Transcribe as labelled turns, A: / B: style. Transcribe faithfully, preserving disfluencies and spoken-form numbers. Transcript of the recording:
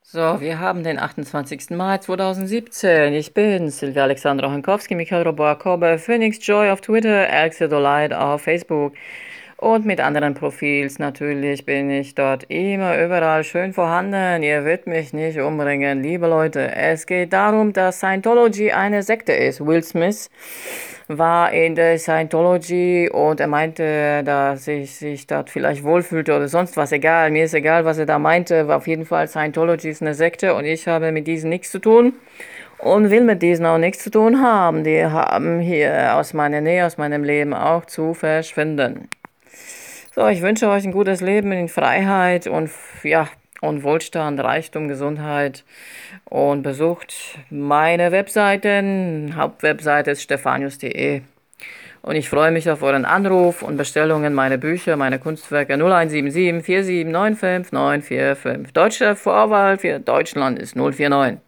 A: So, wir haben den achtundzwanzigsten Mai zweitausendsiebzehn. Ich bin Silvia Alexandra Hankowski, Michael Roboakobe, Phoenix Joy auf Twitter, Alexidolite auf Facebook und mit anderen Profils natürlich bin ich dort immer überall schön vorhanden. Ihr werdet mich nicht umbringen, liebe Leute. Es geht darum, dass Scientology eine Sekte ist. Will Smith war in der Scientology und er meinte, dass ich sich dort vielleicht wohlfühlte oder sonst was. Egal, mir ist egal, was er da meinte. War auf jeden Fall, Scientology ist eine Sekte und ich habe mit diesen nichts zu tun und will mit diesen auch nichts zu tun haben. Die haben hier aus meiner Nähe, aus meinem Leben auch zu verschwinden. So, ich wünsche euch ein gutes Leben in Freiheit und ja, und Wohlstand, Reichtum, Gesundheit und besucht meine Webseiten. Hauptwebseite ist stephanius punkt de und ich freue mich auf euren Anruf und Bestellungen, meine Bücher, meine Kunstwerke null eins sieben sieben vier sieben neun fünf neun vier fünf. Deutsche Vorwahl für Deutschland ist null vier neun.